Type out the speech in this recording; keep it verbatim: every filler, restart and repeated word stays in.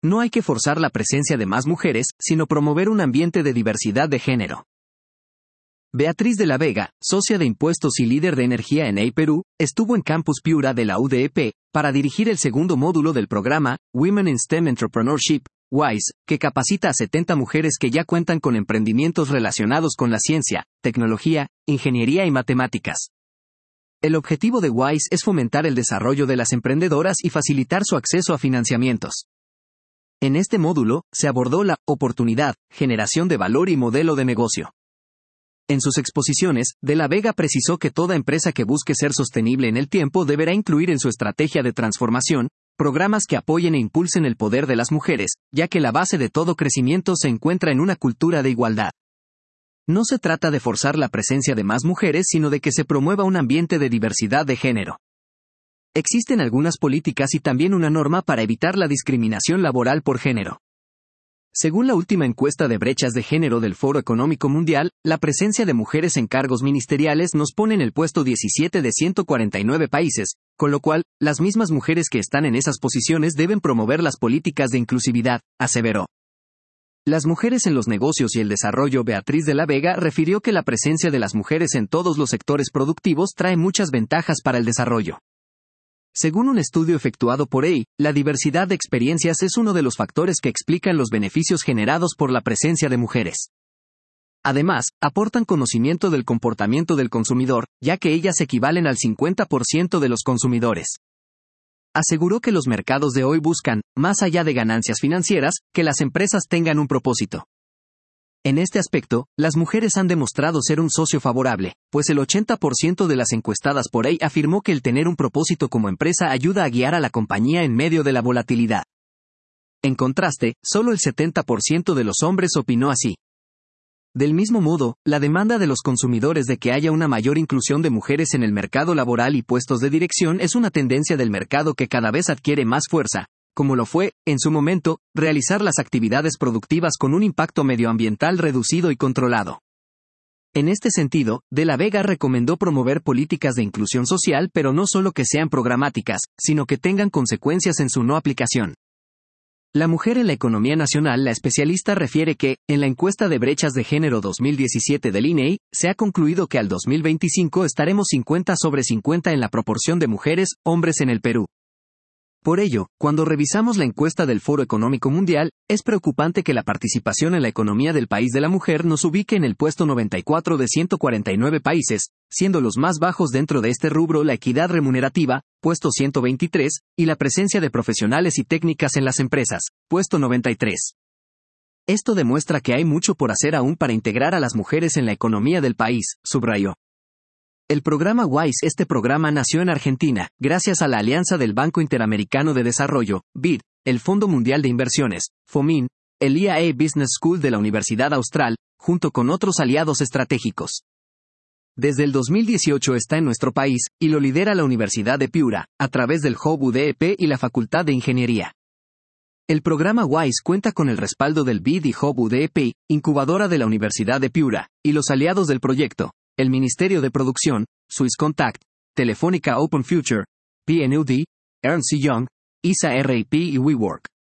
no hay que forzar la presencia de más mujeres, sino promover un ambiente de diversidad de género. Beatriz de la Vega, socia de impuestos y líder de energía en E I Perú, estuvo en Campus Piura de la U D E P para dirigir el segundo módulo del programa Women in STEM Entrepreneurship, WISE, que capacita a setenta mujeres que ya cuentan con emprendimientos relacionados con la ciencia, tecnología, ingeniería y matemáticas. El objetivo de WISE es fomentar el desarrollo de las emprendedoras y facilitar su acceso a financiamientos. En este módulo, se abordó la oportunidad, generación de valor y modelo de negocio. En sus exposiciones, De la Vega precisó que toda empresa que busque ser sostenible en el tiempo deberá incluir en su estrategia de transformación programas que apoyen e impulsen el poder de las mujeres, ya que la base de todo crecimiento se encuentra en una cultura de igualdad. No se trata de forzar la presencia de más mujeres, sino de que se promueva un ambiente de diversidad de género. Existen algunas políticas y también una norma para evitar la discriminación laboral por género. Según la última encuesta de brechas de género del Foro Económico Mundial, la presencia de mujeres en cargos ministeriales nos pone en el puesto diecisiete de ciento cuarenta y nueve países, con lo cual, las mismas mujeres que están en esas posiciones deben promover las políticas de inclusividad, aseveró. Las mujeres en los negocios y el desarrollo. Beatriz de la Vega refirió que la presencia de las mujeres en todos los sectores productivos trae muchas ventajas para el desarrollo. Según un estudio efectuado por E I, la diversidad de experiencias es uno de los factores que explican los beneficios generados por la presencia de mujeres. Además, aportan conocimiento del comportamiento del consumidor, ya que ellas equivalen al cincuenta por ciento de los consumidores. Aseguró que los mercados de hoy buscan, más allá de ganancias financieras, que las empresas tengan un propósito. En este aspecto, las mujeres han demostrado ser un socio favorable, pues el ochenta por ciento de las encuestadas por E I afirmó que el tener un propósito como empresa ayuda a guiar a la compañía en medio de la volatilidad. En contraste, solo el setenta por ciento de los hombres opinó así. Del mismo modo, la demanda de los consumidores de que haya una mayor inclusión de mujeres en el mercado laboral y puestos de dirección es una tendencia del mercado que cada vez adquiere más fuerza, como lo fue, en su momento, realizar las actividades productivas con un impacto medioambiental reducido y controlado. En este sentido, De la Vega recomendó promover políticas de inclusión social, pero no solo que sean programáticas, sino que tengan consecuencias en su no aplicación. La mujer en la economía nacional. La especialista refiere que, en la encuesta de brechas de género dos mil diecisiete del I N E I, se ha concluido que al dos mil veinticinco estaremos cincuenta sobre cincuenta en la proporción de mujeres-hombres en el Perú. Por ello, cuando revisamos la encuesta del Foro Económico Mundial, es preocupante que la participación en la economía del país de la mujer nos ubique en el puesto noventa y cuatro de ciento cuarenta y nueve países, siendo los más bajos dentro de este rubro la equidad remunerativa, puesto ciento veintitrés, y la presencia de profesionales y técnicas en las empresas, puesto noventa y tres. Esto demuestra que hay mucho por hacer aún para integrar a las mujeres en la economía del país, subrayó. El programa WISE. Este programa nació en Argentina, gracias a la alianza del Banco Interamericano de Desarrollo, B I D, el Fondo Mundial de Inversiones, FOMIN, el I A E Business School de la Universidad Austral, junto con otros aliados estratégicos. Desde el dos mil dieciocho está en nuestro país, y lo lidera la Universidad de Piura, a través del Hub U D E P y la Facultad de Ingeniería. El programa WISE cuenta con el respaldo del B I D y Hub U D E P, incubadora de la Universidad de Piura, y los aliados del proyecto, el Ministerio de Producción, Swisscontact, Telefónica Open Future, P N U D, Ernst y Young, I S A R I P y WeWork.